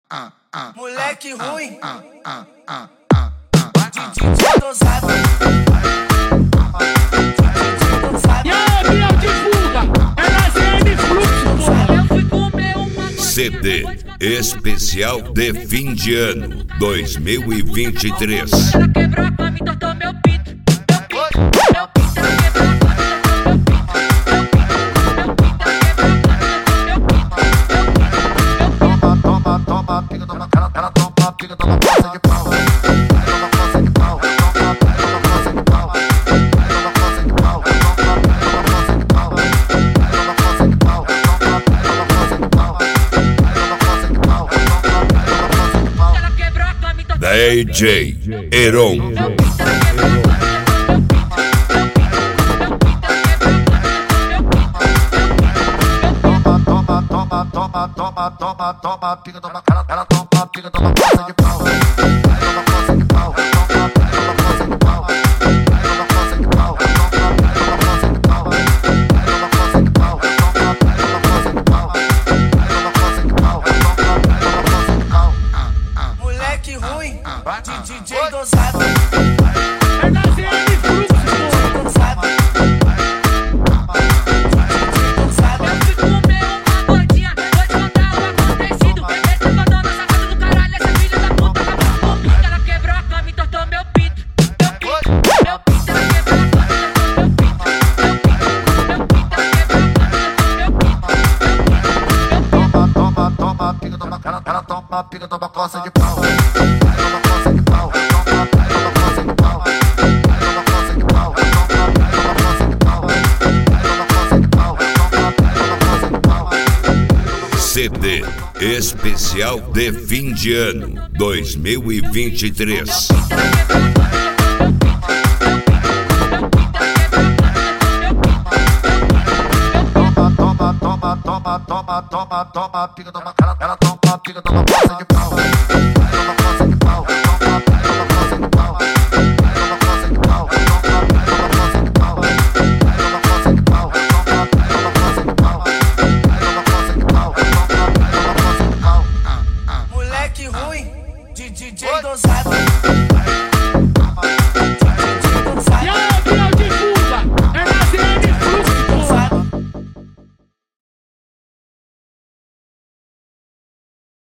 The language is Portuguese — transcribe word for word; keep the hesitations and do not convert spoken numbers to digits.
Moleque ruim, D J dosado. E aí, Biel, divulga! É na Z N Fluxo, porra! Eu fui comer uma C D especial de fim de ano dois mil e vinte e três. Ela quebrou a cama e entortou meu pinto. Meu pinto, meu pinto, ela quebrou a cama e entortou meu pinto. Meu pinto, meu pinto, ela quebrou a cama e entortou meu pinto. Toma, toma, pica, toma, cara, cara, toma, pica, toma, força de pau. Toma força de pau, toma, toma força de pau. Toma força de pau, toma, toma força de pau. Toma força de pau, toma, toma força de pau. Toma força de pau, toma, toma força de pau. Ela quebrou a cama e entortou D J Heron. meu pinto, ela quebrou a cama e entortou meu pinto. Meu pinto, ela quebrou a cama e entortou meu pinto. Toma, toma, toma, toma, toma, pica, toma, cara, cara, toma, pica, toma, força de pau. Toma força de pau, toma, toma força de pau. Toma força de pau, toma, toma força de pau. Toma força de pau, toma, toma força de pau. Toma força de pau, toma, toma força de pau. Moleque ruim, D J dosado. É na Z N Fluxo, porra! Dosado. Eu fui comer uma gordinha, vou te contar o acontecido. Bebê se mandou na sacada do caralho, essa filha da puta acabou comigo. Ela quebrou a cama e entortou meu pinto. Meu pinto, meu pinto, ela quebrou a cama e entortou meu pinto. Meu pinto, meu pinto, ela quebrou a cama e entortou meu pinto. Meu pinto, Toma, toma, toma, pica, toma, cara, cara, toma, pica, toma, força de pau. Toma força de pau, toma, toma força de pau. Toma força de pau, toma, toma força de pau. Toma força de pau, toma, toma força de pau. C D especial de fim de ano dois mil e vinte e três. Toma, toma, toma, toma, toma, toma, toma, pica, toma, cara, cara, toma, pica, toma,